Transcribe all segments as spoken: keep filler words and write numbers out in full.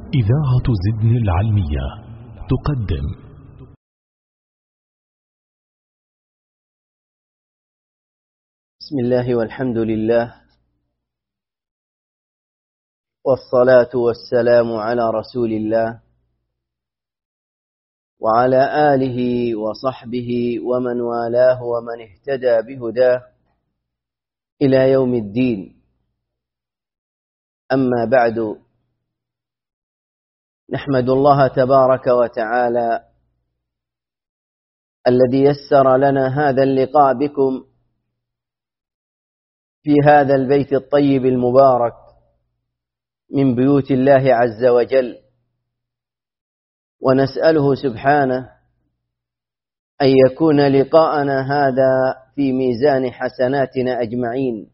إذاعة زدن العلمية تقدم بسم الله والحمد لله والصلاة والسلام على رسول الله وعلى آله وصحبه ومن والاه ومن اهتدى بهداه إلى يوم الدين. أما بعد، نحمد الله تبارك وتعالى الذي يسر لنا هذا اللقاء بكم في هذا البيت الطيب المبارك من بيوت الله عز وجل، ونسأله سبحانه أن يكون لقاءنا هذا في ميزان حسناتنا أجمعين،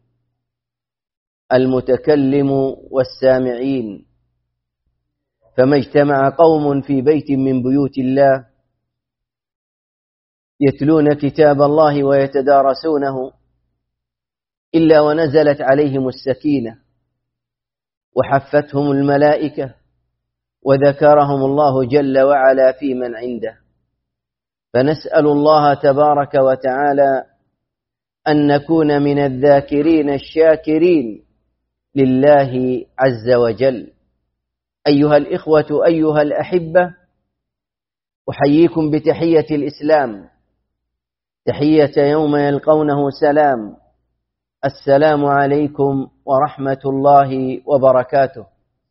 المتكلم والسامعين. فما اجتمع قوم في بيت من بيوت الله يتلون كتاب الله ويتدارسونه إلا ونزلت عليهم السكينة وحفتهم الملائكة وذكرهم الله جل وعلا في من عنده. فنسأل الله تبارك وتعالى أن نكون من الذاكرين الشاكرين لله عز وجل. أيها الإخوة، أيها الأحبة، أحييكم بتحية الإسلام، تحية يوم يلقونه سلام. السلام عليكم ورحمة الله وبركاته.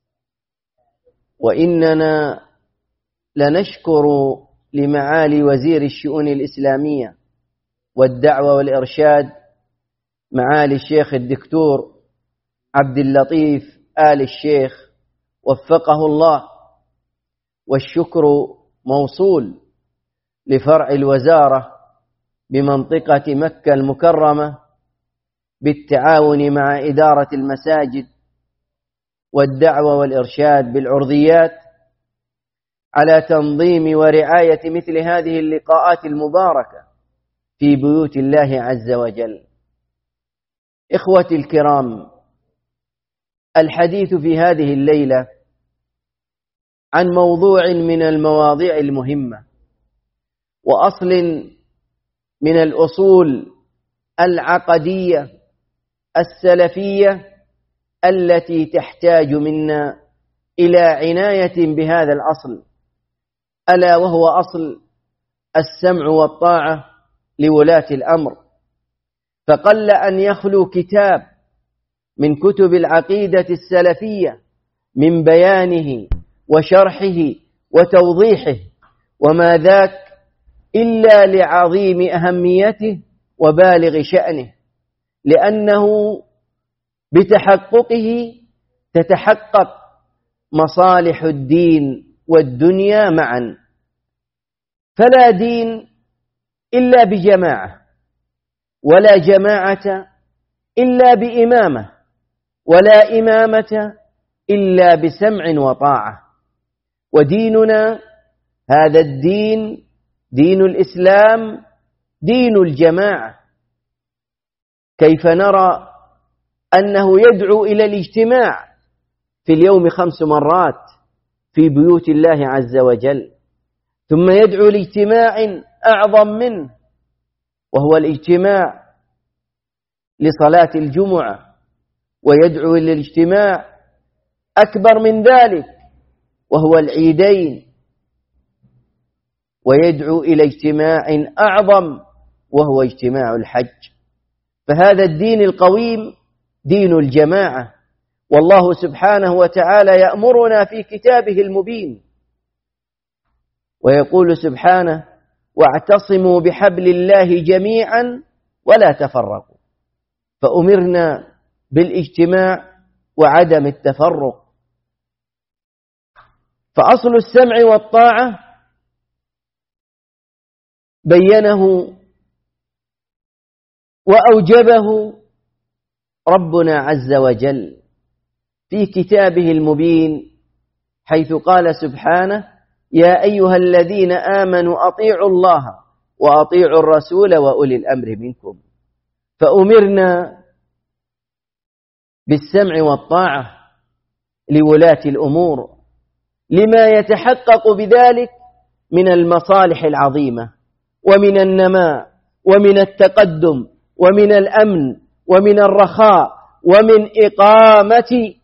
وإننا لنشكر لمعالي وزير الشؤون الإسلامية والدعوة والإرشاد معالي الشيخ الدكتور عبد اللطيف آل الشيخ وفقه الله، والشكر موصول لفرع الوزارة بمنطقة مكة المكرمة بالتعاون مع إدارة المساجد والدعوة والإرشاد بالعرضيات على تنظيم ورعاية مثل هذه اللقاءات المباركة في بيوت الله عز وجل. إخوتي الكرام، الحديث في هذه الليلة عن موضوع من المواضيع المهمة وأصل من الأصول العقدية السلفية التي تحتاج منا إلى عناية بهذا الأصل، ألا وهو أصل السمع والطاعة لولاة الأمر. فقل أن يخلو كتاب من كتب العقيدة السلفية من بيانه وشرحه وتوضيحه، وما ذاك إلا لعظيم أهميته وبالغ شأنه، لأنه بتحققه تتحقق مصالح الدين والدنيا معا. فلا دين إلا بجماعة، ولا جماعة إلا بإمامة، ولا إمامة إلا بسمع وطاعة. وديننا هذا الدين دين الإسلام، دين الجماعة. كيف نرى أنه يدعو إلى الاجتماع في اليوم خمس مرات في بيوت الله عز وجل، ثم يدعو لاجتماع أعظم منه وهو الاجتماع لصلاة الجمعة، ويدعو إلى الاجتماع أكبر من ذلك وهو العيدين، ويدعو إلى اجتماع أعظم وهو اجتماع الحج. فهذا الدين القويم دين الجماعة، والله سبحانه وتعالى يأمرنا في كتابه المبين ويقول سبحانه: واعتصموا بحبل الله جميعا ولا تفرقوا. فأمرنا بالاجتماع وعدم التفرق. فأصل السمع والطاعة بينه وأوجبه ربنا عز وجل في كتابه المبين، حيث قال سبحانه: يا أيها الذين آمنوا أطيعوا الله وأطيعوا الرسول وأولي الأمر منكم. فأمرنا بالسمع والطاعة لولاة الأمور، لما يتحقق بذلك من المصالح العظيمة ومن النماء ومن التقدم ومن الأمن ومن الرخاء ومن إقامة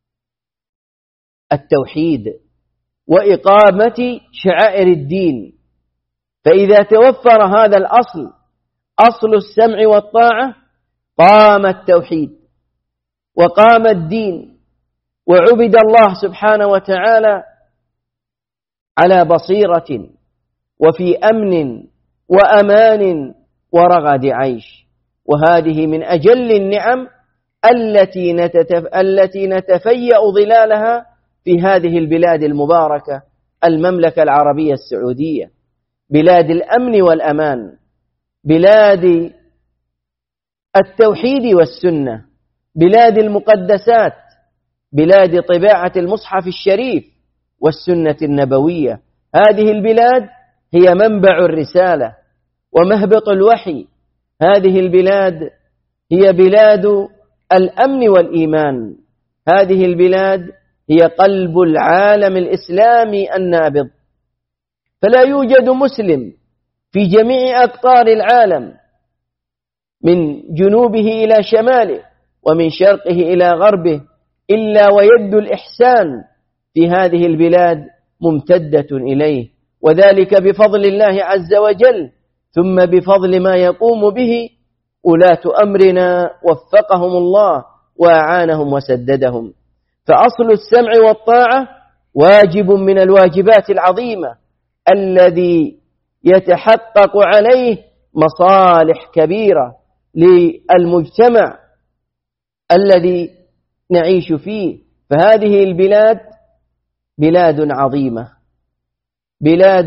التوحيد وإقامة شعائر الدين. فإذا توفر هذا الأصل، أصل السمع والطاعة، قام التوحيد وقام الدين وعبد الله سبحانه وتعالى على بصيرة وفي أمن وأمان ورغد عيش. وهذه من أجل النعم التي نتتف... التي نتفيأ ظلالها في هذه البلاد المباركة، المملكة العربية السعودية، بلاد الأمن والأمان، بلاد التوحيد والسنة، بلاد المقدسات، بلاد طباعة المصحف الشريف والسنة النبوية. هذه البلاد هي منبع الرسالة ومهبط الوحي. هذه البلاد هي بلاد الأمن والإيمان. هذه البلاد هي قلب العالم الإسلامي النابض. فلا يوجد مسلم في جميع أقطار العالم من جنوبه إلى شماله ومن شرقه إلى غربه إلا ويد الإحسان في هذه البلاد ممتدة إليه، وذلك بفضل الله عز وجل، ثم بفضل ما يقوم به ولاة أمرنا وفقهم الله وأعانهم وسددهم. فأصل السمع والطاعة واجب من الواجبات العظيمة الذي يتحقق عليه مصالح كبيرة للمجتمع الذي نعيش فيه. فهذه البلاد بلاد عظيمة، بلاد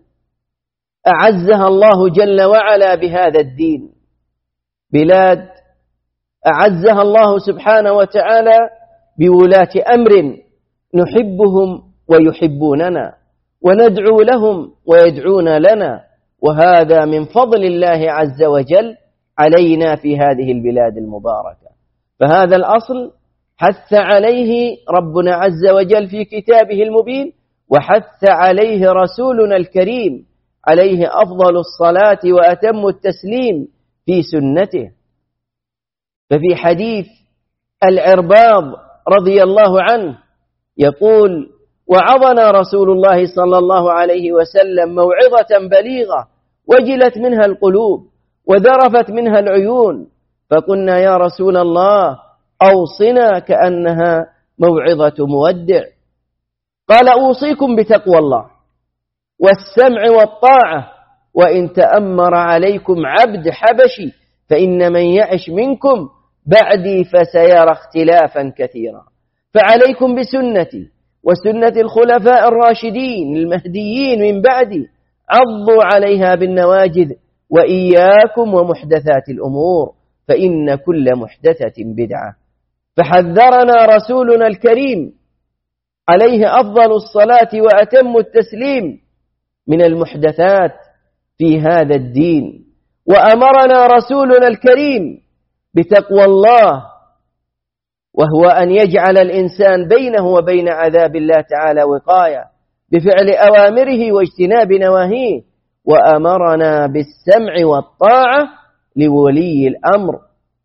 أعزها الله جل وعلا بهذا الدين، بلاد أعزها الله سبحانه وتعالى بولاة أمر نحبهم ويحبوننا وندعو لهم ويدعون لنا، وهذا من فضل الله عز وجل علينا في هذه البلاد المباركة. فهذا الأصل حث عليه ربنا عز وجل في كتابه المبين، وحث عليه رسولنا الكريم عليه أفضل الصلاة وأتم التسليم في سنته. ففي حديث العرباض رضي الله عنه يقول: وعظنا رسول الله صلى الله عليه وسلم موعظة بليغة وجلت منها القلوب وذرفت منها العيون، فقلنا يا رسول الله أوصنا كأنها موعظة مودع. قال: أوصيكم بتقوى الله والسمع والطاعة، وإن تأمر عليكم عبد حبشي فإن من يعش منكم بعدي فسيرى اختلافا كثيرا، فعليكم بسنتي وسنة الخلفاء الراشدين المهديين من بعدي، عضوا عليها بالنواجذ، وإياكم ومحدثات الأمور فإن كل محدثة بدعة. فحذرنا رسولنا الكريم عليه أفضل الصلاة وأتم التسليم من المحدثات في هذا الدين، وأمرنا رسولنا الكريم بتقوى الله، وهو أن يجعل الإنسان بينه وبين عذاب الله تعالى وقاية بفعل أوامره واجتناب نواهيه، وأمرنا بالسمع والطاعة لولي الأمر،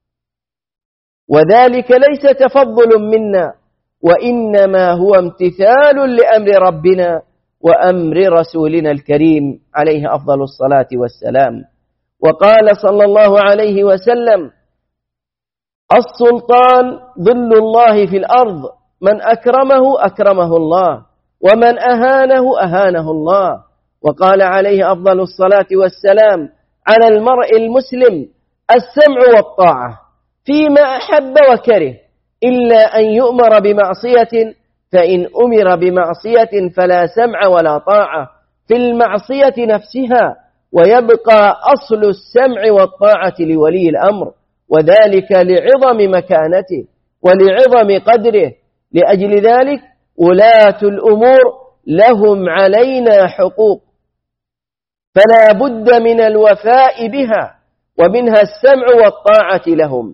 وذلك ليس تفضل منا، وإنما هو امتثال لأمر ربنا وأمر رسولنا الكريم عليه أفضل الصلاة والسلام. وقال صلى الله عليه وسلم: السلطان ظل الله في الأرض، من أكرمه أكرمه الله ومن أهانه أهانه الله. وقال عليه أفضل الصلاة والسلام: على المرء المسلم السمع والطاعة فيما أحب وكره، إلا أن يؤمر بمعصية، فإن أمر بمعصية فلا سمع ولا طاعة في المعصية نفسها، ويبقى أصل السمع والطاعة لولي الأمر، وذلك لعظم مكانته ولعظم قدره. لأجل ذلك ولاة الأمور لهم علينا حقوق، فلا بد من الوفاء بها، ومنها السمع والطاعة لهم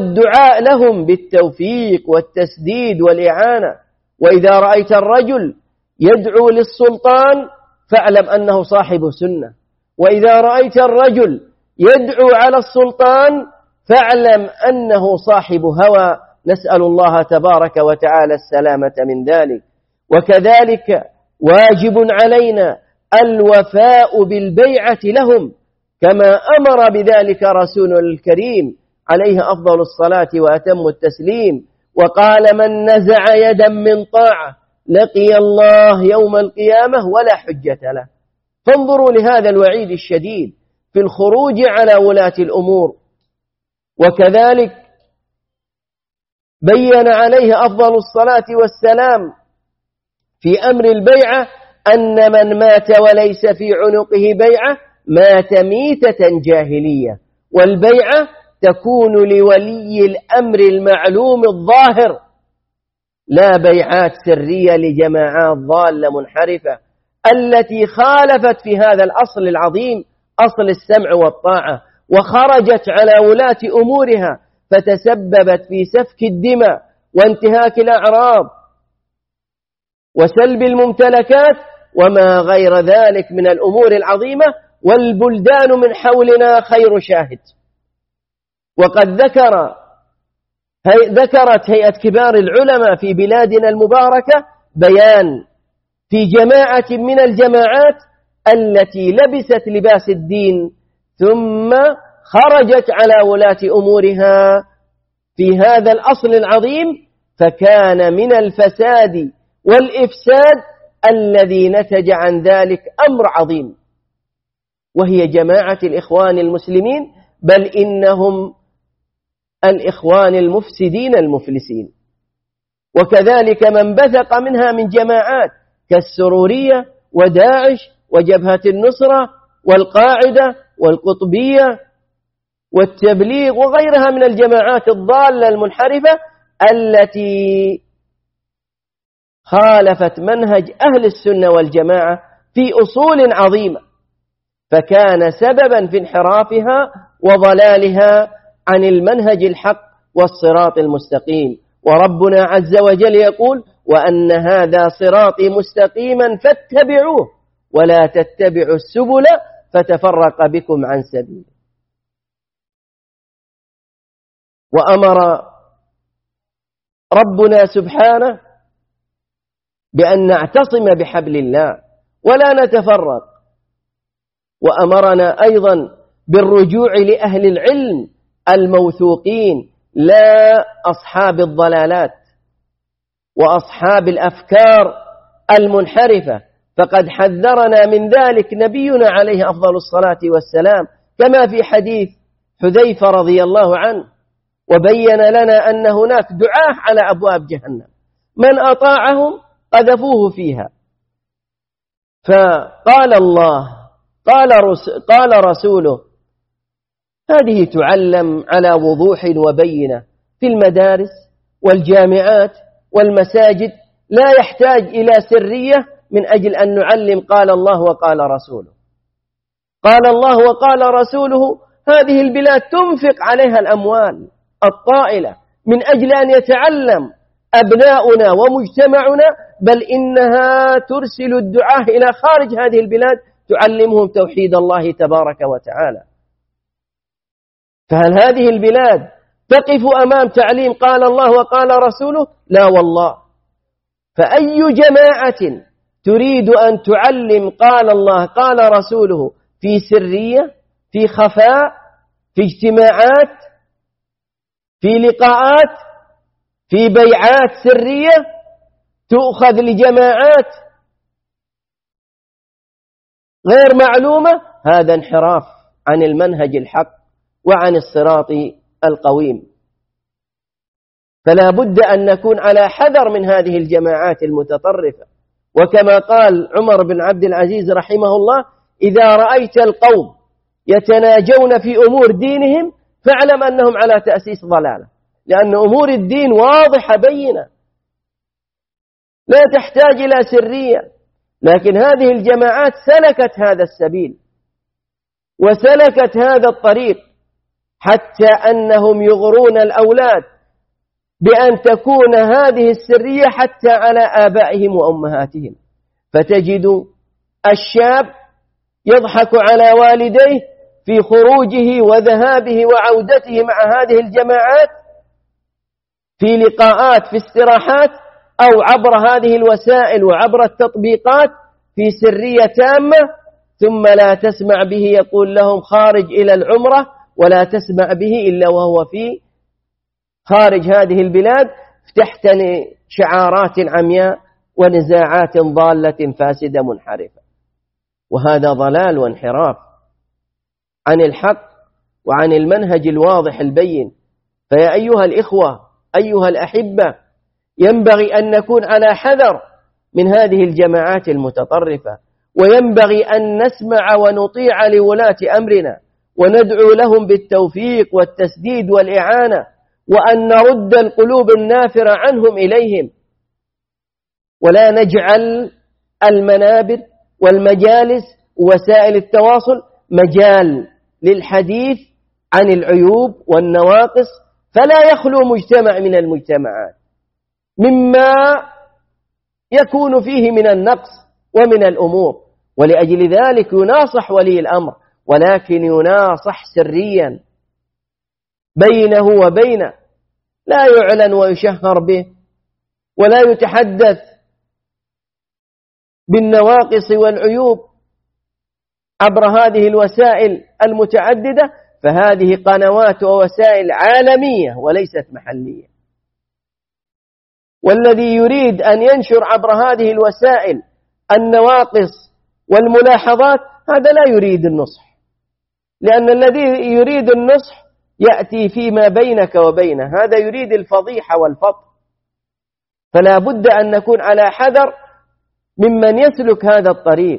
والدعاء لهم بالتوفيق والتسديد والإعانة. وإذا رأيت الرجل يدعو للسلطان فاعلم أنه صاحب سنة، وإذا رأيت الرجل يدعو على السلطان فاعلم أنه صاحب هوى، نسأل الله تبارك وتعالى السلامة من ذلك. وكذلك واجب علينا الوفاء بالبيعة لهم كما أمر بذلك رسولنا الكريم عليه أفضل الصلاة وأتم التسليم، وقال من نزع يدا من طاعة لقي الله يوم القيامة ولا حجة له. فانظروا لهذا الوعيد الشديد في الخروج على ولاة الأمور. وكذلك بين عليه أفضل الصلاة والسلام في أمر البيعة أن من مات وليس في عنقه بيعة مات ميتة جاهلية، والبيعة تكون لولي الأمر المعلوم الظاهر، لا بيعات سرية لجماعات ضالة منحرفة التي خالفت في هذا الأصل العظيم أصل السمع والطاعة، وخرجت على ولاة أمورها فتسببت في سفك الدماء وانتهاك الأعراض وسلب الممتلكات وما غير ذلك من الأمور العظيمة، والبلدان من حولنا خير شاهد. وقد ذكر هي ذكرت هيئة كبار العلماء في بلادنا المباركة بيان في جماعة من الجماعات التي لبست لباس الدين ثم خرجت على ولاة أمورها في هذا الأصل العظيم، فكان من الفساد والإفساد الذي نتج عن ذلك أمر عظيم، وهي جماعة الإخوان المسلمين، بل إنهم الإخوان المفسدين المفلسين. وكذلك من بثق منها من جماعات كالسرورية وداعش وجبهة النصرة والقاعدة والقطبية والتبليغ وغيرها من الجماعات الضالة المنحرفة التي خالفت منهج أهل السنة والجماعة في أصول عظيمة، فكان سببا في انحرافها وضلالها عن المنهج الحق والصراط المستقيم. وربنا عز وجل يقول وأن هذا صراطي مستقيما فاتبعوه ولا تتبعوا السبل فتفرق بكم عن سبيله. وأمر ربنا سبحانه بأن نعتصم بحبل الله ولا نتفرق، وأمرنا أيضا بالرجوع لأهل العلم الموثوقين لا أصحاب الضلالات وأصحاب الأفكار المنحرفة، فقد حذرنا من ذلك نبينا عليه أفضل الصلاة والسلام كما في حديث حذيفة رضي الله عنه، وبين لنا أن هناك دعاة على أبواب جهنم من أطاعهم قذفوه فيها. فقال الله قال, رس قال رسوله هذه تعلم على وضوح وبينة في المدارس والجامعات والمساجد، لا يحتاج إلى سرية من أجل أن نعلم قال الله وقال رسوله. قال الله وقال رسوله هذه البلاد تنفق عليها الأموال الطائلة من أجل أن يتعلم أبناؤنا ومجتمعنا، بل إنها ترسل الدعاة إلى خارج هذه البلاد تعلمهم توحيد الله تبارك وتعالى. فهل هذه البلاد تقف أمام تعليم قال الله وقال رسوله؟ لا والله. فأي جماعة تريد أن تعلم قال الله قال رسوله في سرية، في خفاء، في اجتماعات، في لقاءات، في بيعات سرية تؤخذ لجماعات غير معلومة، هذا انحراف عن المنهج الحق وعن الصراط القويم. فلا بد أن نكون على حذر من هذه الجماعات المتطرفة. وكما قال عمر بن عبد العزيز رحمه الله إذا رأيت القوم يتناجون في أمور دينهم فاعلم أنهم على تأسيس ضلالة، لأن أمور الدين واضحة بينة لا تحتاج إلى سرية. لكن هذه الجماعات سلكت هذا السبيل وسلكت هذا الطريق حتى أنهم يغرون الأولاد بأن تكون هذه السرية حتى على آبائهم وأمهاتهم، فتجد الشاب يضحك على والديه في خروجه وذهابه وعودته مع هذه الجماعات في لقاءات في استراحات أو عبر هذه الوسائل وعبر التطبيقات في سرية تامة، ثم لا تسمع به يقول لهم خارج إلى العمرة، ولا تسمع به إلا وهو في خارج هذه البلاد تحت شعارات عمياء ونزاعات ضالة فاسدة منحرفة. وهذا ضلال وانحراف عن الحق وعن المنهج الواضح البين. فيا أيها الإخوة أيها الأحبة، ينبغي أن نكون على حذر من هذه الجماعات المتطرفة، وينبغي أن نسمع ونطيع لولاة أمرنا وندعو لهم بالتوفيق والتسديد والإعانة، وأن نرد القلوب النافرة عنهم إليهم، ولا نجعل المنابر والمجالس ووسائل التواصل مجال للحديث عن العيوب والنواقص، فلا يخلو مجتمع من المجتمعات مما يكون فيه من النقص ومن الأمور. ولأجل ذلك يناصح ولي الأمر، ولكن يناصح سريا بينه وبينه، لا يعلن ويشهر به، ولا يتحدث بالنواقص والعيوب عبر هذه الوسائل المتعددة، فهذه قنوات ووسائل عالمية وليست محلية. والذي يريد أن ينشر عبر هذه الوسائل النواقص والملاحظات هذا لا يريد النصح، لأن الذي يريد النصح يأتي فيما بينك وبينه، هذا يريد الفضيحة والفضح. فلا بد أن نكون على حذر ممن يسلك هذا الطريق،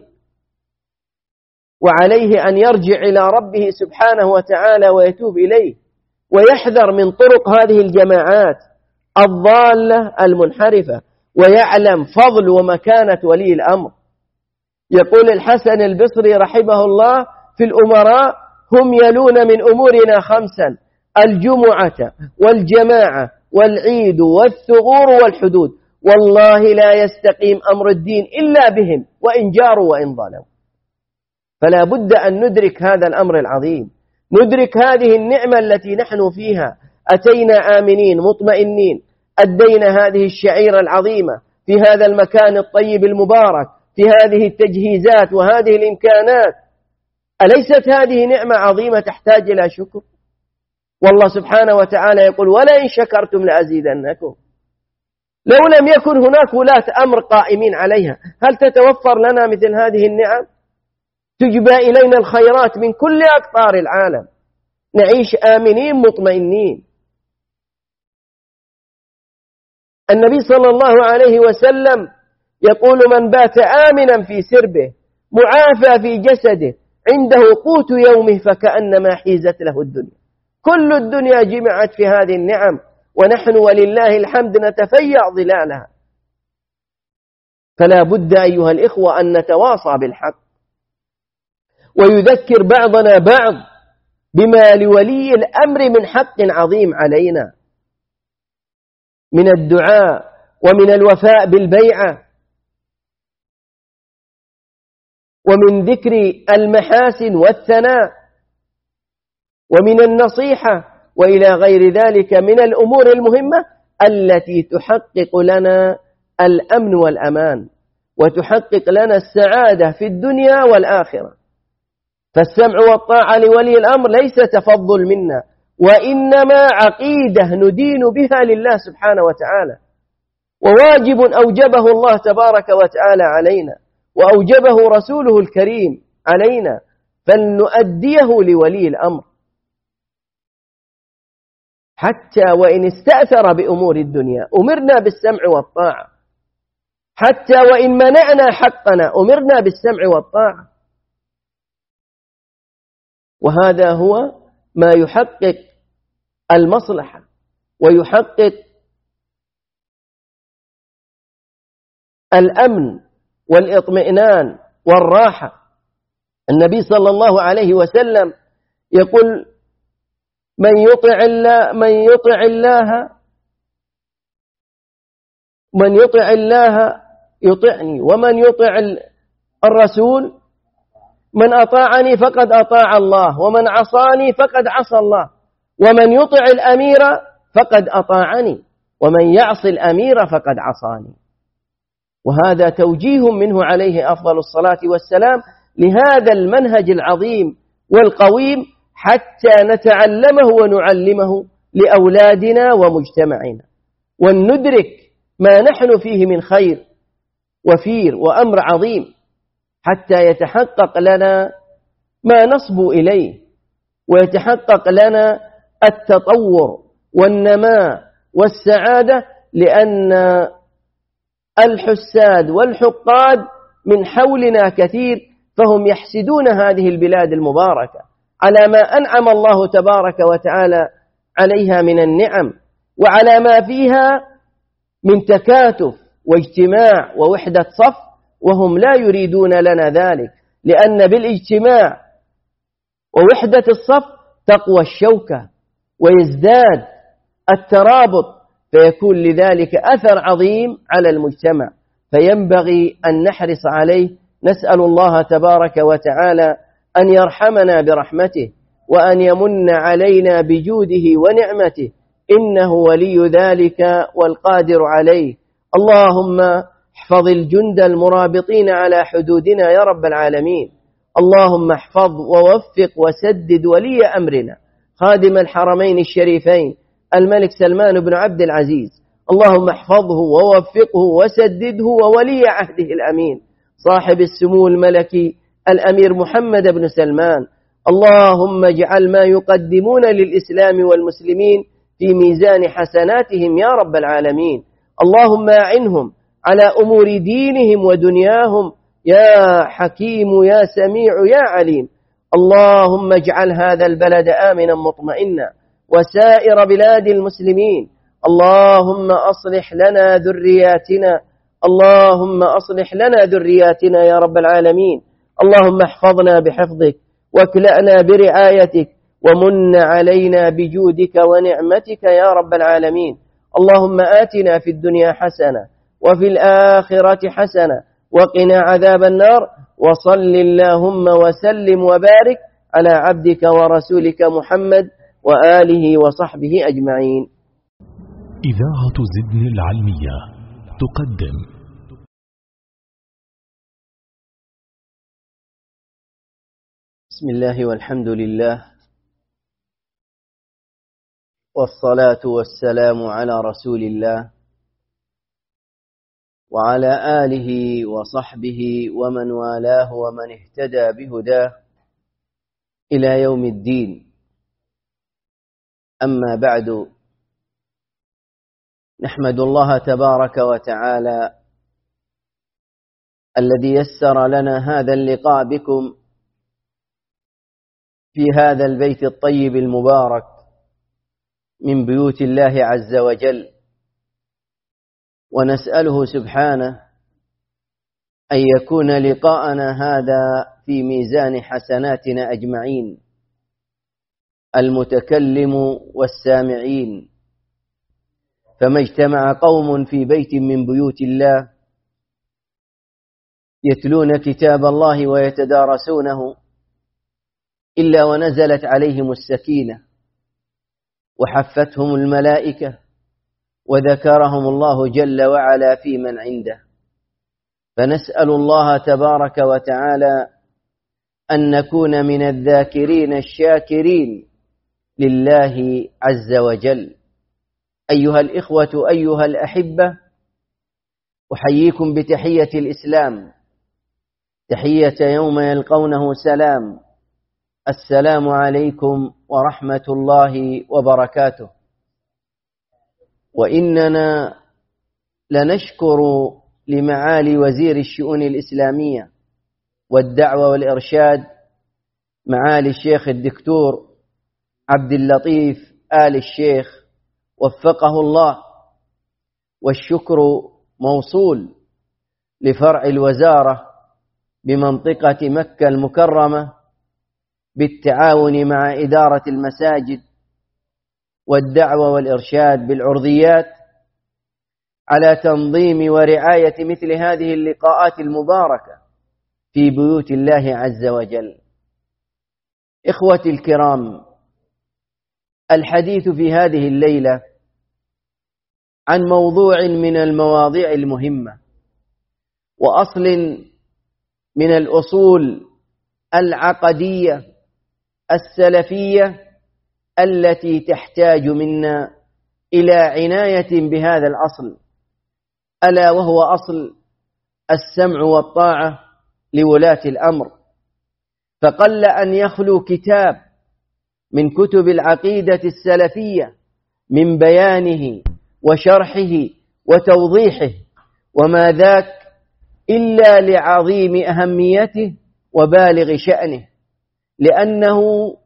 وعليه أن يرجع إلى ربه سبحانه وتعالى ويتوب إليه، ويحذر من طرق هذه الجماعات الضالة المنحرفة، ويعلم فضل ومكانة ولي الأمر. يقول الحسن البصري رحمه الله في الأمراء: هم يلون من أمورنا خمسا: الجمعة والجماعة والعيد والثغور والحدود، والله لا يستقيم أمر الدين إلا بهم وإن جاروا وإن ظلموا. فلا بد أن ندرك هذا الأمر العظيم، ندرك هذه النعمة التي نحن فيها، أتينا آمنين مطمئنين، أدينا هذه الشعيرة العظيمة في هذا المكان الطيب المبارك، في هذه التجهيزات وهذه الإمكانات. أليست هذه نعمة عظيمة تحتاج إلى شكر؟ والله سبحانه وتعالى يقول: ولئن شكرتم لأزيدنكم. لو لم يكن هناك ولاة أمر قائمين عليها، هل تتوفر لنا مثل هذه النعم؟ تجبى إلينا الخيرات من كل أقطار العالم، نعيش آمنين مطمئنين. النبي صلى الله عليه وسلم يقول: من بات آمنا في سربه معافى في جسده عنده قوت يومه فكأنما حيزت له الدنيا. كل الدنيا جمعت في هذه النعم، ونحن ولله الحمد نتفيأ ظلالها. فلا بد أيها الإخوة أن نتواصى بالحق، ويذكر بعضنا بعض بما لولي الأمر من حق عظيم علينا من الدعاء ومن الوفاء بالبيعة ومن ذكر المحاسن والثناء ومن النصيحة وإلى غير ذلك من الأمور المهمة التي تحقق لنا الأمن والأمان وتحقق لنا السعادة في الدنيا والآخرة. فالسمع والطاعة لولي الأمر ليس تفضل منا، وإنما عقيدة ندين بها لله سبحانه وتعالى، وواجب أوجبه الله تبارك وتعالى علينا، وأوجبه رسوله الكريم علينا، فلنؤديه لولي الأمر حتى وإن استأثر بأمور الدنيا أمرنا بالسمع والطاعة، حتى وإن منعنا حقنا أمرنا بالسمع والطاعة. وهذا هو ما يحقق المصلحة ويحقق الأمن والإطمئنان والراحة. النبي صلى الله عليه وسلم يقول: من يطع الله من يطع الله من يطع الله يطعني، ومن يطع الرسول من أطاعني فقد أطاع الله، ومن عصاني فقد عصى الله، ومن يطع الأمير فقد أطاعني، ومن يعص الأمير فقد عصاني. وهذا توجيه منه عليه أفضل الصلاة والسلام لهذا المنهج العظيم والقويم حتى نتعلمه ونعلمه لأولادنا ومجتمعنا، وندرك ما نحن فيه من خير وفير وأمر عظيم حتى يتحقق لنا ما نصبو إليه، ويتحقق لنا التطور والنماء والسعادة، لأن الحساد والحقاد من حولنا كثير، فهم يحسدون هذه البلاد المباركة على ما أنعم الله تبارك وتعالى عليها من النعم، وعلى ما فيها من تكاتف واجتماع ووحدة صف، وهم لا يريدون لنا ذلك، لأن بالاجتماع ووحدة الصف تقوى الشوكة ويزداد الترابط، فيكون لذلك أثر عظيم على المجتمع، فينبغي أن نحرص عليه. نسأل الله تبارك وتعالى أن يرحمنا برحمته، وأن يمن علينا بجوده ونعمته، إنه ولي ذلك والقادر عليه. اللهم احفظ الجند المرابطين على حدودنا يا رب العالمين. اللهم احفظ ووفق وسدد ولي أمرنا خادم الحرمين الشريفين الملك سلمان بن عبد العزيز، اللهم احفظه ووفقه وسدده، وولي عهده الأمين صاحب السمو الملكي الأمير محمد بن سلمان. اللهم اجعل ما يقدمون للإسلام والمسلمين في ميزان حسناتهم يا رب العالمين. اللهم أعنهم على أمور دينهم ودنياهم يا حكيم يا سميع يا عليم. اللهم اجعل هذا البلد آمنا مطمئنا وسائر بلاد المسلمين. اللهم أصلح لنا ذرياتنا اللهم أصلح لنا ذرياتنا يا رب العالمين. اللهم احفظنا بحفظك واكلأنا برعايتك ومن علينا بجودك ونعمتك يا رب العالمين. اللهم آتنا في الدنيا حسنة وفي الآخرة حسنة وقنا عذاب النار. وصل اللهم وسلم وبارك على عبدك ورسولك محمد وآله وصحبه أجمعين. إذاعة زدن العلمية تقدم بسم الله والحمد لله، والصلاة والسلام على رسول الله وعلى آله وصحبه ومن والاه ومن اهتدى بهداه إلى يوم الدين. أما بعد، نحمد الله تبارك وتعالى الذي يسر لنا هذا اللقاء بكم في هذا البيت الطيب المبارك من بيوت الله عز وجل، ونسأله سبحانه أن يكون لقاءنا هذا في ميزان حسناتنا أجمعين، المتكلم والسامعين. فما اجتمع قوم في بيت من بيوت الله يتلون كتاب الله ويتدارسونه إلا ونزلت عليهم السكينة وحفتهم الملائكة وذكرهم الله جل وعلا في من عنده. فنسأل الله تبارك وتعالى أن نكون من الذاكرين الشاكرين لله عز وجل. أيها الإخوة أيها الأحبة، أحييكم بتحية الإسلام، تحية يوم يلقونه سلام. السلام عليكم ورحمة الله وبركاته. وإننا لنشكر لمعالي وزير الشؤون الإسلامية والدعوة والإرشاد معالي الشيخ الدكتور عبد اللطيف آل الشيخ وفقه الله، والشكر موصول لفرع الوزارة بمنطقة مكة المكرمة بالتعاون مع إدارة المساجد والدعوة والإرشاد بالعرضيات على تنظيم ورعاية مثل هذه اللقاءات المباركة في بيوت الله عز وجل. إخوتي الكرام، الحديث في هذه الليلة عن موضوع من المواضيع المهمة وأصل من الأصول العقدية السلفية التي تحتاج منا إلى عناية بهذا الأصل، ألا وهو أصل السمع والطاعة لولاة الأمر. فقل أن يخلو كتاب من كتب العقيدة السلفية من بيانه وشرحه وتوضيحه، وما ذاك إلا لعظيم أهميته وبالغ شأنه، لأنه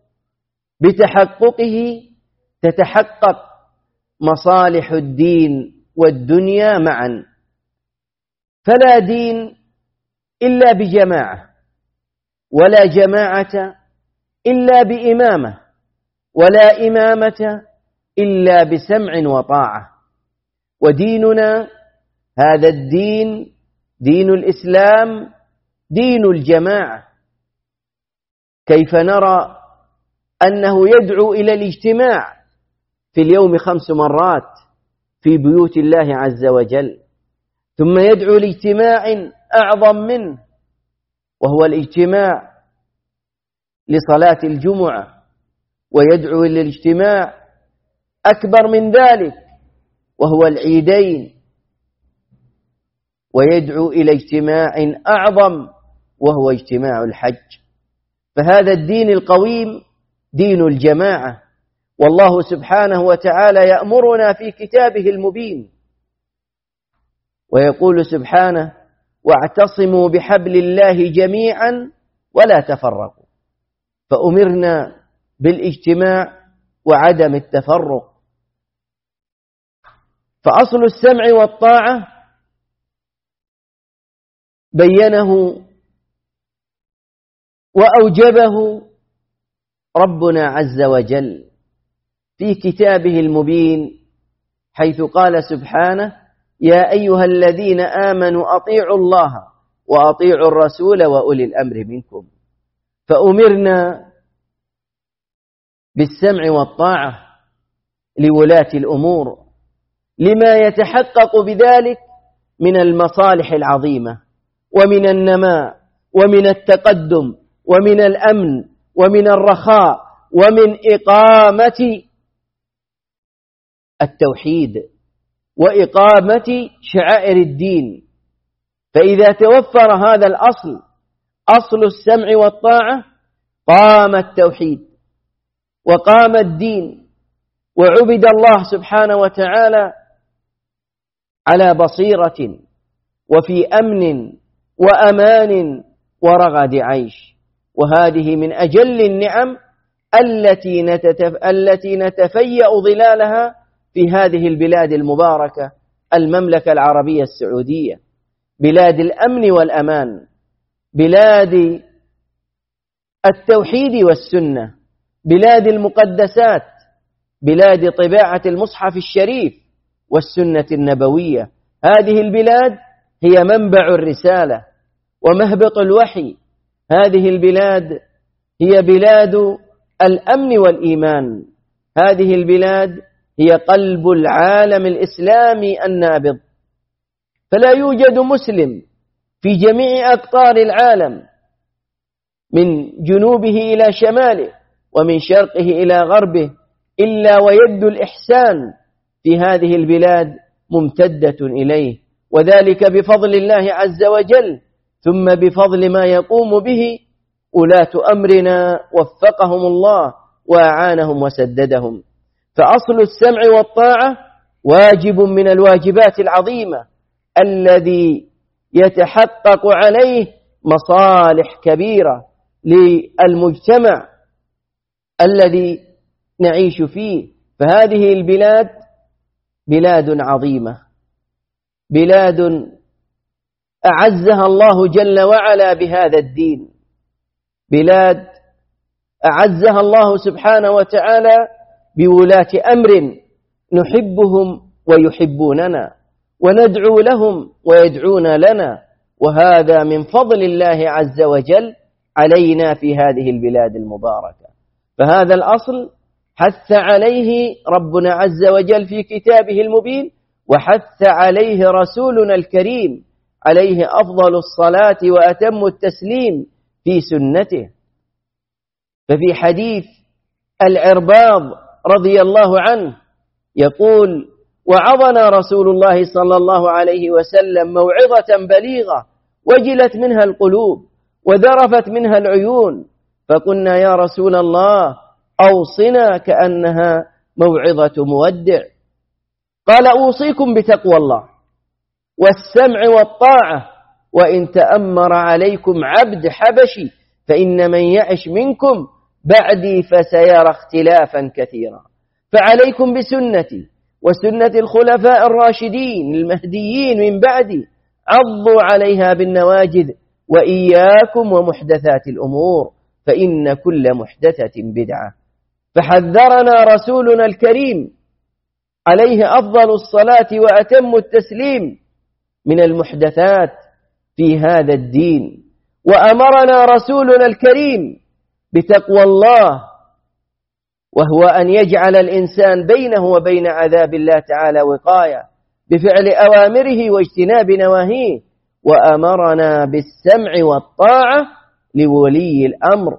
بتحققه تتحقق مصالح الدين والدنيا معا. فلا دين إلا بجماعة، ولا جماعة إلا بإمامة، ولا إمامة إلا بسمع وطاعة. وديننا هذا الدين دين الإسلام دين الجماعة. كيف نرى أنه يدعو إلى الاجتماع في اليوم خمس مرات في بيوت الله عز وجل، ثم يدعو لاجتماع أعظم منه وهو الاجتماع لصلاة الجمعة، ويدعو إلى الاجتماع أكبر من ذلك وهو العيدين، ويدعو إلى اجتماع أعظم وهو اجتماع الحج. فهذا الدين القويم دين الجماعة، والله سبحانه وتعالى يأمرنا في كتابه المبين ويقول سبحانه: واعتصموا بحبل الله جميعا ولا تفرقوا. فأمرنا بالاجتماع وعدم التفرق. فأصل السمع والطاعة بينه وأوجبه ربنا عز وجل في كتابه المبين، حيث قال سبحانه: يا أيها الذين آمنوا أطيعوا الله وأطيعوا الرسول وأولي الأمر منكم. فأمرنا بالسمع والطاعة لولاة الأمور لما يتحقق بذلك من المصالح العظيمة ومن النماء ومن التقدم ومن الأمن ومن الرخاء ومن إقامة التوحيد وإقامة شعائر الدين. فإذا توفر هذا الأصل، أصل السمع والطاعة، قام التوحيد وقام الدين وعبد الله سبحانه وتعالى على بصيرة وفي أمن وأمان ورغد عيش. وهذه من أجل النعم التي نتتف... التي نتفيأ ظلالها في هذه البلاد المباركة، المملكة العربية السعودية، بلاد الأمن والأمان، بلاد التوحيد والسنة، بلاد المقدسات، بلاد طباعة المصحف الشريف والسنة النبوية. هذه البلاد هي منبع الرسالة ومهبط الوحي. هذه البلاد هي بلاد الأمن والإيمان. هذه البلاد هي قلب العالم الإسلامي النابض. فلا يوجد مسلم في جميع أقطار العالم من جنوبه إلى شماله ومن شرقه إلى غربه إلا ويد الإحسان في هذه البلاد ممتدة إليه، وذلك بفضل الله عز وجل، ثم بفضل ما يقوم به ولاة أمرنا وفقهم الله وأعانهم وسددهم. فأصل السمع والطاعة واجب من الواجبات العظيمة الذي يتحقق عليه مصالح كبيرة للمجتمع الذي نعيش فيه. فهذه البلاد بلاد عظيمة، بلاد أعزها الله جل وعلا بهذا الدين، بلاد أعزها الله سبحانه وتعالى بولاة أمر نحبهم ويحبوننا، وندعو لهم ويدعون لنا، وهذا من فضل الله عز وجل علينا في هذه البلاد المباركة. فهذا الأصل حث عليه ربنا عز وجل في كتابه المبين، وحث عليه رسولنا الكريم عليه أفضل الصلاة وأتم التسليم في سنته. ففي حديث العرباض رضي الله عنه يقول: وعظنا رسول الله صلى الله عليه وسلم موعظة بليغة وجلت منها القلوب وذرفت منها العيون، فقلنا يا رسول الله أوصنا كأنها موعظة مودع. قال: أوصيكم بتقوى الله والسمع والطاعة، وإن تأمر عليكم عبد حبشي فإن من يعش منكم بعدي فسيرى اختلافا كثيرا، فعليكم بسنتي وسنة الخلفاء الراشدين المهديين من بعدي، عضوا عليها بالنواجذ، وإياكم ومحدثات الأمور فإن كل محدثة بدعة. فحذرنا رسولنا الكريم عليه أفضل الصلاة وأتم التسليم من المحدثات في هذا الدين، وأمرنا رسولنا الكريم بتقوى الله، وهو أن يجعل الإنسان بينه وبين عذاب الله تعالى وقاية بفعل أوامره واجتناب نواهيه، وأمرنا بالسمع والطاعة لولي الأمر،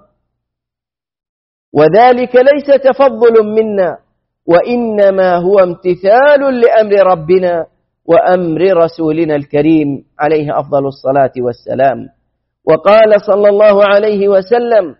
وذلك ليس تفضل منا، وإنما هو امتثال لأمر ربنا وأمر رسولنا الكريم عليه أفضل الصلاة والسلام. وقال صلى الله عليه وسلم: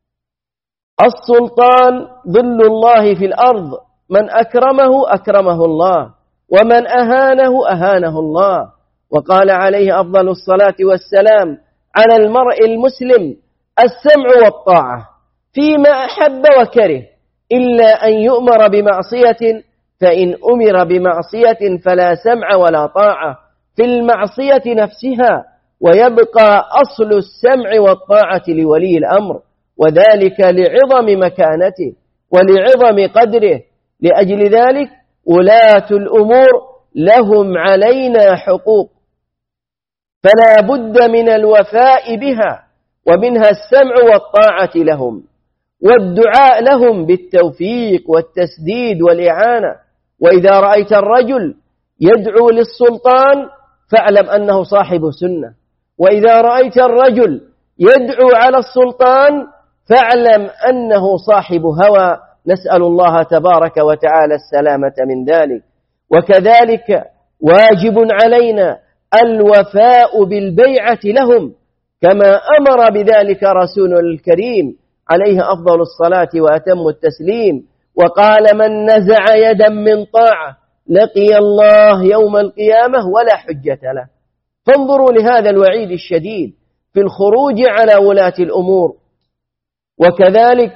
السلطان ظل الله في الأرض، من أكرمه أكرمه الله، ومن أهانه أهانه الله. وقال عليه أفضل الصلاة والسلام: على المرء المسلم السمع والطاعة فيما أحب وكره، إلا أن يؤمر بمعصية، فإن أمر بمعصية فلا سمع ولا طاعة في المعصية نفسها، ويبقى أصل السمع والطاعة لولي الأمر، وذلك لعظم مكانته ولعظم قدره. لأجل ذلك ولاة الأمور لهم علينا حقوق، فلا بد من الوفاء بها، ومنها السمع والطاعة لهم، والدعاء لهم بالتوفيق والتسديد والإعانة. وإذا رأيت الرجل يدعو للسلطان فاعلم أنه صاحب سنة، وإذا رأيت الرجل يدعو على السلطان فاعلم أنه صاحب هوى، نسأل الله تبارك وتعالى السلامة من ذلك. وكذلك واجب علينا الوفاء بالبيعة لهم، كما أمر بذلك رسولنا الكريم عليه أفضل الصلاة وأتم التسليم، وقال: من نزع يدا من طاعة لقي الله يوم القيامة ولا حجة له. فانظروا لهذا الوعيد الشديد في الخروج على ولاة الأمور. وكذلك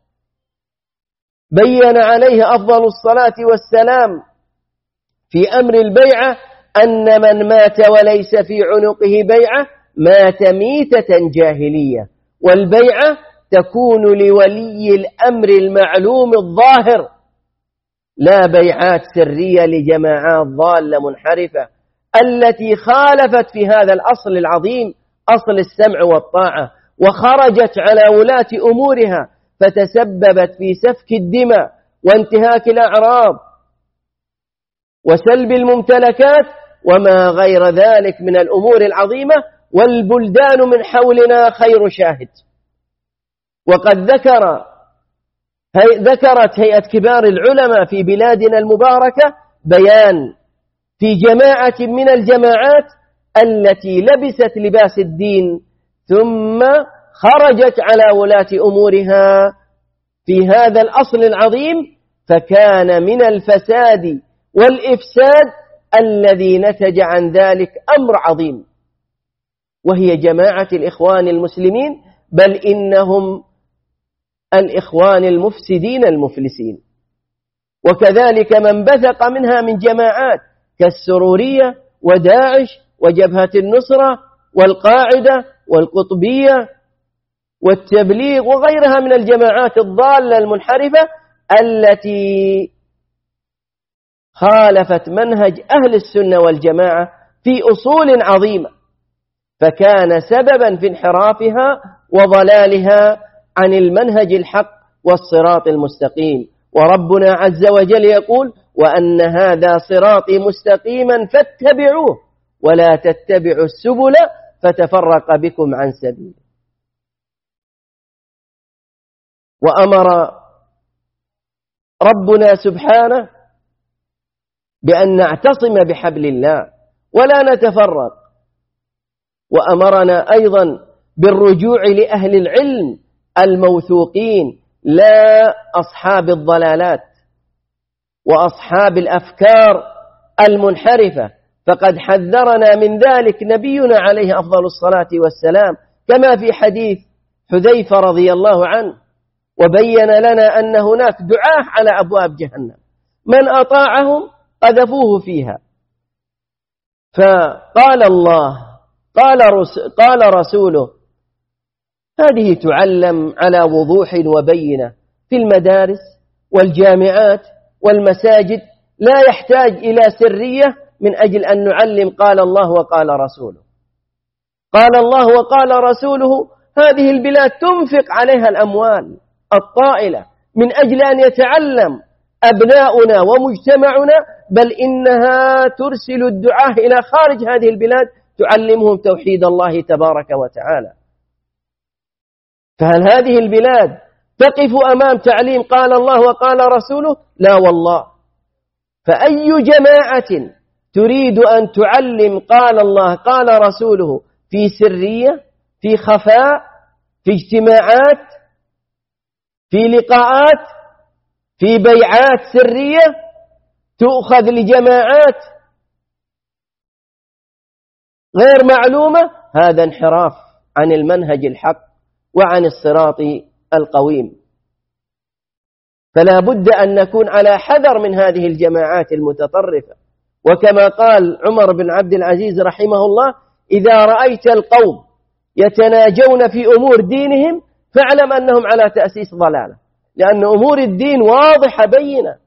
بين عليه أفضل الصلاة والسلام في أمر البيعة أن من مات وليس في عنقه بيعة مات ميتة جاهلية، والبيعة تكون لولي الأمر المعلوم الظاهر، لا بيعات سرية لجماعات ضالة منحرفة التي خالفت في هذا الأصل العظيم، أصل السمع والطاعة، وخرجت على ولاة أمورها فتسببت في سفك الدماء وانتهاك الأعراض وسلب الممتلكات وما غير ذلك من الأمور العظيمة، والبلدان من حولنا خير شاهد. وقد ذكر هي ذكرت هيئة كبار العلماء في بلادنا المباركة بيان في جماعة من الجماعات التي لبست لباس الدين ثم خرجت على ولاة أمورها في هذا الأصل العظيم، فكان من الفساد والإفساد الذي نتج عن ذلك أمر عظيم، وهي جماعة الإخوان المسلمين، بل إنهم الإخوان المفسدين المفلسين. وكذلك من بثق منها من جماعات كالسرورية وداعش وجبهة النصرة والقاعدة والقطبية والتبليغ وغيرها من الجماعات الضالة المنحرفة التي خالفت منهج أهل السنة والجماعة في أصول عظيمة، فكان سببا في انحرافها وضلالها عن المنهج الحق والصراط المستقيم. وربنا عز وجل يقول: وأن هذا صراطي مستقيما فاتبعوه ولا تتبعوا السبل فتفرق بكم عن سبيله. وأمر ربنا سبحانه بأن نعتصم بحبل الله ولا نتفرق، وأمرنا أيضا بالرجوع لأهل العلم الموثوقين لا أصحاب الضلالات وأصحاب الأفكار المنحرفة، فقد حذرنا من ذلك نبينا عليه أفضل الصلاة والسلام كما في حديث حذيفة رضي الله عنه، وبين لنا أن هناك دعاة على أبواب جهنم من أطاعهم قذفوه فيها. فقال الله قال, رس قال رسوله: هذه تعلم على وضوح وبينة في المدارس والجامعات والمساجد، لا يحتاج إلى سرية من أجل أن نعلم قال الله وقال رسوله. قال الله وقال رسوله هذه البلاد تنفق عليها الأموال الطائلة من أجل أن يتعلم أبناؤنا ومجتمعنا، بل إنها ترسل الدعاة إلى خارج هذه البلاد تعلمهم توحيد الله تبارك وتعالى. فهل هذه البلاد تقف أمام تعليم قال الله وقال رسوله؟ لا والله. فأي جماعة تريد أن تعلم قال الله قال رسوله في سرية، في خفاء، في اجتماعات، في لقاءات، في بيعات سرية تؤخذ لجماعات غير معلومة، هذا انحراف عن المنهج الحق وعن الصراط القويم. فلا بد أن نكون على حذر من هذه الجماعات المتطرفة. وكما قال عمر بن عبد العزيز رحمه الله: إذا رأيت القوم يتناجون في أمور دينهم فاعلم أنهم على تأسيس ضلالة، لأن أمور الدين واضحة بينة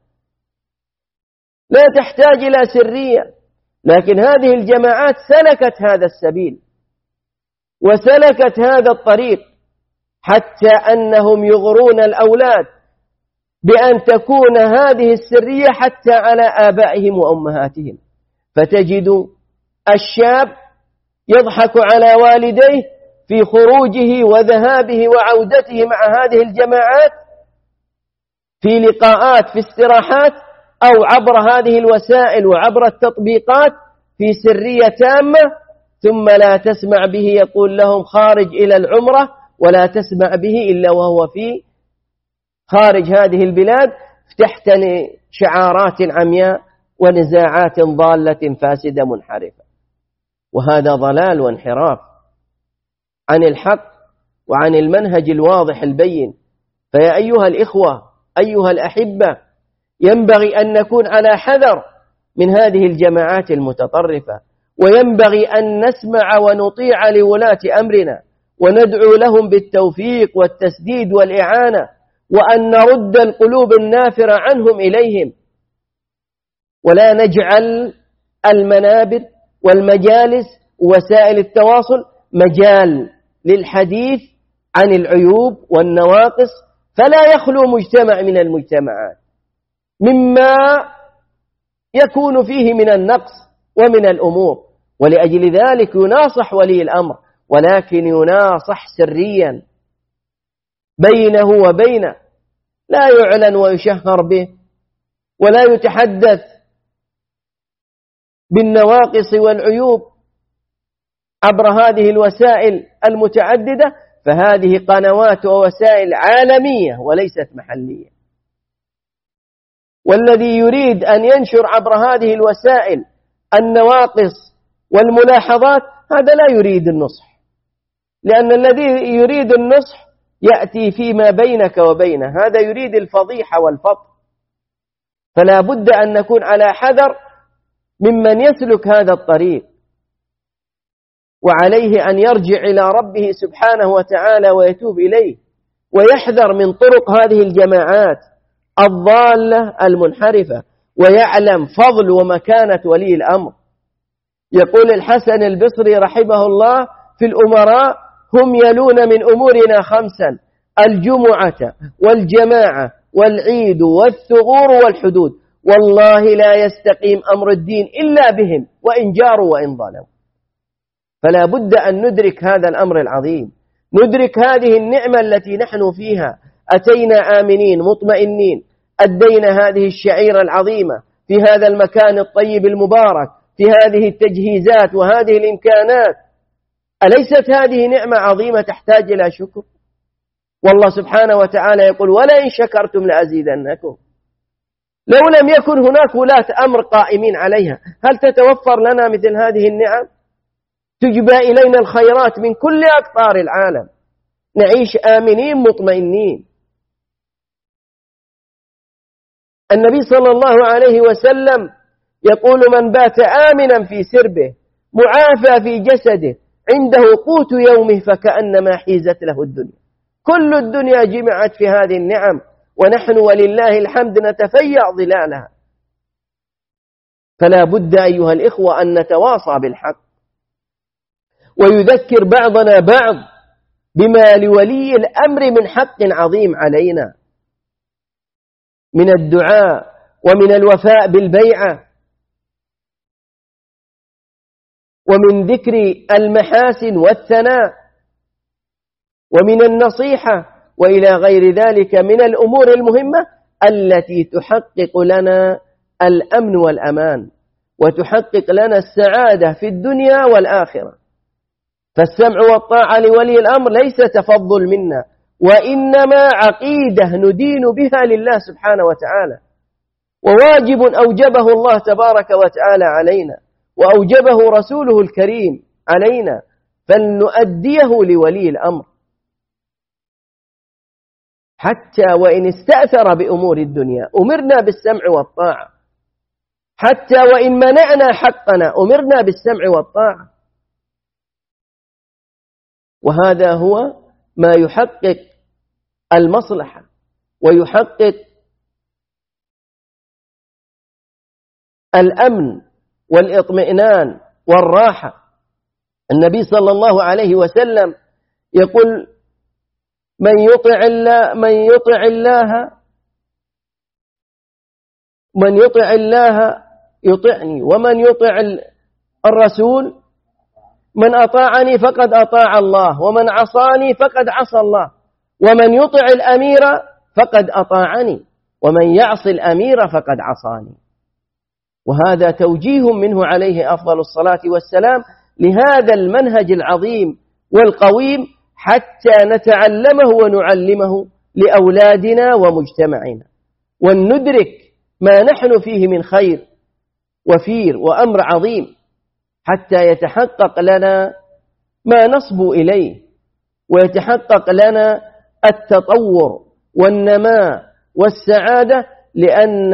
لا تحتاج إلى سرية. لكن هذه الجماعات سلكت هذا السبيل وسلكت هذا الطريق حتى أنهم يغرون الأولاد بأن تكون هذه السرية حتى على آبائهم وأمهاتهم. فتجد الشاب يضحك على والديه في خروجه وذهابه وعودته مع هذه الجماعات في لقاءات في استراحات أو عبر هذه الوسائل وعبر التطبيقات في سرية تامة، ثم لا تسمع به يقول لهم خارج إلى العمرة، ولا تسمع به إلا وهو في خارج هذه البلاد تحت شعارات عمياء ونزاعات ضالة فاسدة منحرفة. وهذا ضلال وانحراف عن الحق وعن المنهج الواضح البين. فيا أيها الإخوة أيها الأحبة، ينبغي أن نكون على حذر من هذه الجماعات المتطرفة، وينبغي أن نسمع ونطيع لولاة أمرنا وندعو لهم بالتوفيق والتسديد والإعانة، وأن نرد القلوب النافرة عنهم إليهم، ولا نجعل المنابر والمجالس ووسائل التواصل مجال للحديث عن العيوب والنواقص، فلا يخلو مجتمع من المجتمعات مما يكون فيه من النقص ومن الأمور. ولأجل ذلك يناصح ولي الأمر، ولكن يناصح سريا بينه وبينه، لا يعلن ويشهر به، ولا يتحدث بالنواقص والعيوب عبر هذه الوسائل المتعددة، فهذه قنوات ووسائل عالمية وليست محلية. والذي يريد أن ينشر عبر هذه الوسائل النواقص والملاحظات هذا لا يريد النصح، لأن الذي يريد النصح يأتي فيما بينك وبينه، هذا يريد الفضيحة والفضح. فلا بد أن نكون على حذر ممن يسلك هذا الطريق، وعليه أن يرجع إلى ربه سبحانه وتعالى ويتوب إليه، ويحذر من طرق هذه الجماعات الضالة المنحرفة. ويعلم فضل ومكانة ولي الأمر. يقول الحسن البصري رحمه الله في الأمراء: هم يلون من أمورنا خمسا: الجمعة والجماعة والعيد والثغور والحدود، والله لا يستقيم أمر الدين إلا بهم وإن جاروا وإن ظلموا. فلا بد أن ندرك هذا الأمر العظيم، ندرك هذه النعمة التي نحن فيها. أتينا آمنين مطمئنين، أدينا هذه الشعيرة العظيمة في هذا المكان الطيب المبارك، في هذه التجهيزات وهذه الإمكانات. أليست هذه نعمة عظيمة تحتاج إلى شكر؟ والله سبحانه وتعالى يقول: ولئن شكرتم لأزيدنكم. لو لم يكن هناك ولاة أمر قائمين عليها، هل تتوفر لنا مثل هذه النعم؟ تجبى إلينا الخيرات من كل أقطار العالم، نعيش آمنين مطمئنين. النبي صلى الله عليه وسلم يقول: من بات آمنا في سربه معافى في جسده عنده قوت يومه فكأنما حيزت له الدنيا. كل الدنيا جمعت في هذه النعم، ونحن ولله الحمد نتفيأ ظلالها. فلا بد أيها الإخوة أن نتواصى بالحق، ويذكر بعضنا بعض بما لولي الأمر من حق عظيم علينا من الدعاء ومن الوفاء بالبيعة ومن ذكر المحاسن والثناء ومن النصيحة وإلى غير ذلك من الأمور المهمة التي تحقق لنا الأمن والأمان وتحقق لنا السعادة في الدنيا والآخرة. فالسمع والطاعة لولي الأمر ليس تفضل منا، وإنما عقيدة ندين بها لله سبحانه وتعالى، وواجب أوجبه الله تبارك وتعالى علينا، وأوجبه رسوله الكريم علينا، فلنؤديه لولي الأمر حتى وإن استأثر بأمور الدنيا أمرنا بالسمع والطاعة، حتى وإن منعنا حقنا أمرنا بالسمع والطاعة. وهذا هو ما يحقق المصلحة ويحقق الأمن والإطمئنان والراحة. النبي صلى الله عليه وسلم يقول: من يطع الله من يطع الله من يطع الله يطعني، ومن يطع الرسول من أطاعني فقد أطاع الله، ومن عصاني فقد عصى الله، ومن يطع الأمير فقد أطاعني، ومن يعص الأمير فقد عصاني. وهذا توجيه منه عليه أفضل الصلاة والسلام لهذا المنهج العظيم والقويم حتى نتعلمه ونعلمه لأولادنا ومجتمعنا، وندرك ما نحن فيه من خير وفير وأمر عظيم حتى يتحقق لنا ما نصبو إليه، ويتحقق لنا التطور والنماء والسعادة، لأن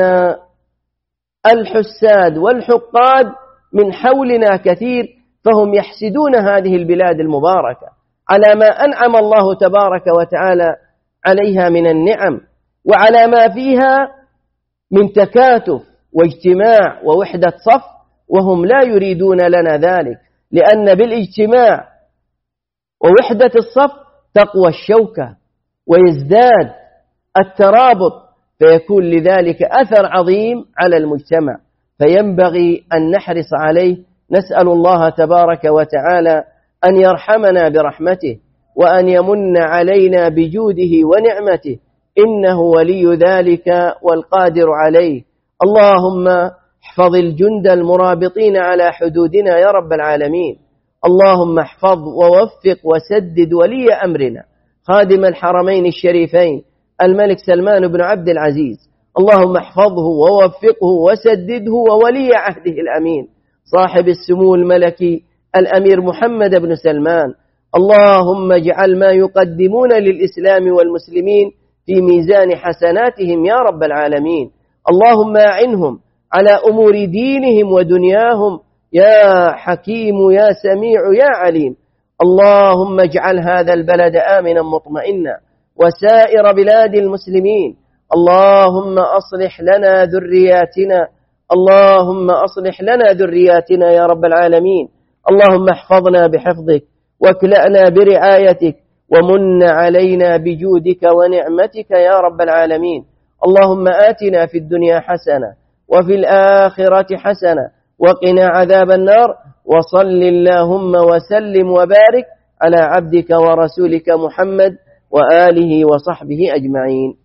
الحساد والحقاد من حولنا كثير، فهم يحسدون هذه البلاد المباركة على ما أنعم الله تبارك وتعالى عليها من النعم، وعلى ما فيها من تكاتف واجتماع ووحدة صف، وهم لا يريدون لنا ذلك، لأن بالاجتماع ووحدة الصف تقوى الشوكة ويزداد الترابط، فيكون لذلك أثر عظيم على المجتمع، فينبغي أن نحرص عليه. نسأل الله تبارك وتعالى أن يرحمنا برحمته، وأن يمن علينا بجوده ونعمته، إنه ولي ذلك والقادر عليه. اللهم احفظ الجند المرابطين على حدودنا يا رب العالمين. اللهم احفظ ووفق وسدد ولي أمرنا خادم الحرمين الشريفين الملك سلمان بن عبد العزيز، اللهم احفظه ووفقه وسدده، وولي عهده الأمين صاحب السمو الملكي الأمير محمد بن سلمان. اللهم اجعل ما يقدمون للإسلام والمسلمين في ميزان حسناتهم يا رب العالمين. اللهم أعنهم على أمور دينهم ودنياهم يا حكيم يا سميع يا عليم. اللهم اجعل هذا البلد آمنا مطمئنا وسائر بلاد المسلمين. اللهم أصلح لنا ذرياتنا اللهم أصلح لنا ذرياتنا يا رب العالمين. اللهم احفظنا بحفظك واكلأنا برعايتك ومن علينا بجودك ونعمتك يا رب العالمين. اللهم آتنا في الدنيا حسنة وفي الآخرة حسنة وقنا عذاب النار. وصل اللهم وسلم وبارك على عبدك ورسولك محمد وآله وصحبه أجمعين.